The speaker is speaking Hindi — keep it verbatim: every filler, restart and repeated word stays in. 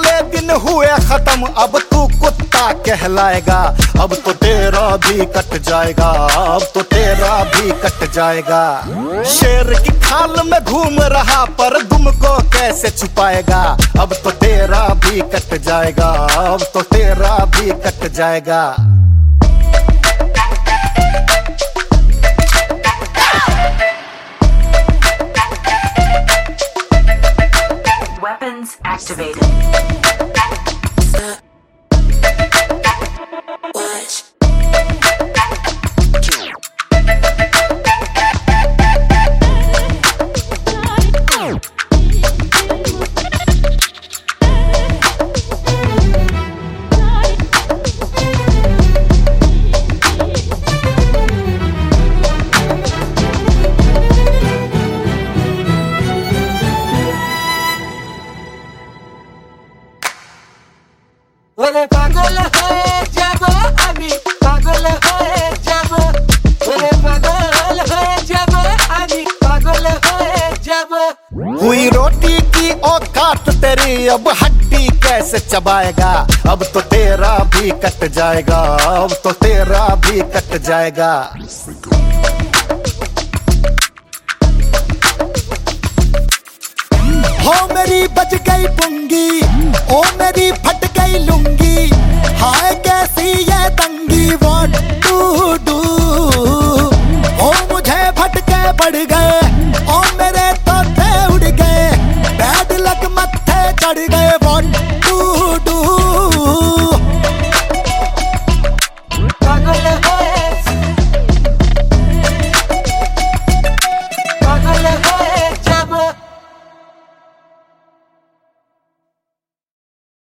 बुरे दिन हुए खत्म, अब तू कुत्ता कहलाएगा। अब तो तेरा भी कट जाएगा, अब तो तेरा भी कट जाएगा। शेर की खाल में घूम रहा पर दुम को कैसे छुपाएगा। अब तो तेरा भी कट जाएगा, अब तो तेरा भी कट जाएगा। Weapons activated. Watch. ওরে পাগল হয়ে যাব আমি, পাগল হয়ে যাব। ওরে পাগল হয়ে যাব আমি, পাগল হয়ে যাব। हुई रोटी की औकात तेरी, अब हड्डी कैसे चबाएगा। अब तो तेरा भी कट जाएगा, अब तो तेरा भी कट जाएगा। हो मेरी बज गई पुंगी, ओ मेरी फट गई लुंगी। हाय कैसी ये तंगी, व्हाट टू डू। ओ मुझे भटके बढ़ गए, ओ मेरे तोते उड़ गए। बैड लक मत्थे चढ़ गए, व्हाट टू डू।